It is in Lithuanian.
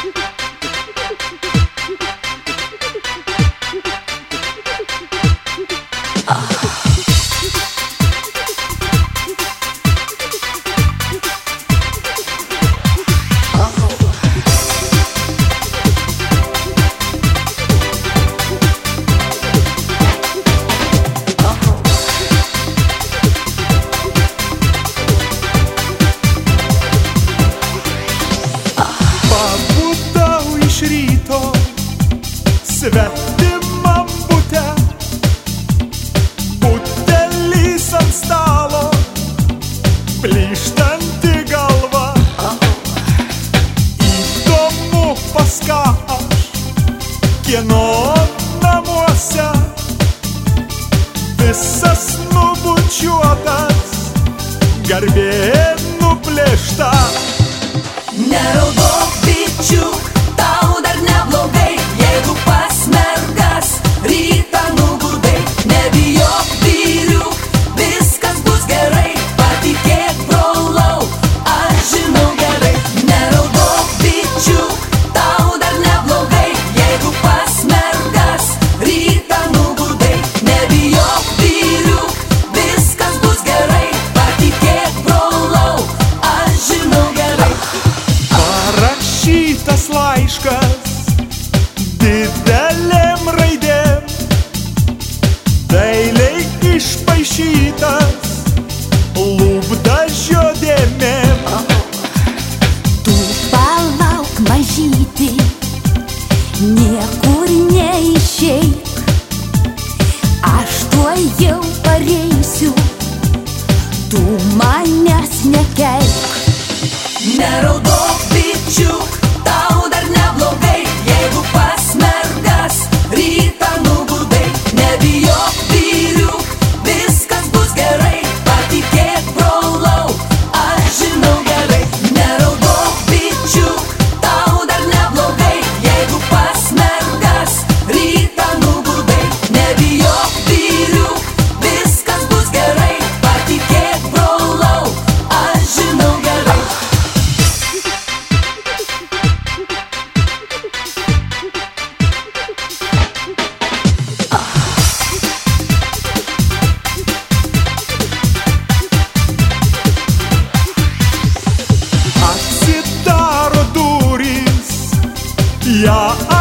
Svetimam bute, butelis ant stalo, plyštanti galva. Įdomu, pas ką aš, kieno namuose, visas nubučiuotas, garbė nuplėšta. Neraudok, bičiuk, tau dar neblogai, jeigu pasmergas rytą nubudai. Nebijok, vyriuk, viskas bus gerai, patikėk, brolau, aš žinau gerai. Neraudok, bičiuk, tau dar neblogai, jeigu pasmergas rytą nubudai. Nebijok, vyriuk, viskas bus gerai, patikėk, brolau, aš žinau gerai. Parašytas laiškas didelėm raidėm, dailiai išpaišytas lūpdažio dėmėm. Tu palauk, mažyti, niekur neišeik, aš tuojau pareisiu, tu manęs nekeik. Neraudok, bičiuk, tau dar neblogai, jeigu pasmergas rytą nubudai. Nebijok, vyriuk, viskas bus gerai, patikėk, brolau, aš žinau gerai. Neraudok, bičiuk, tau dar neblogai, jeigu pasmergas rytą nubudai. Nebijok, vyriuk, viskas bus gerai, patikėk, brolau, aš žinau gerai. Atsidaro durys, ją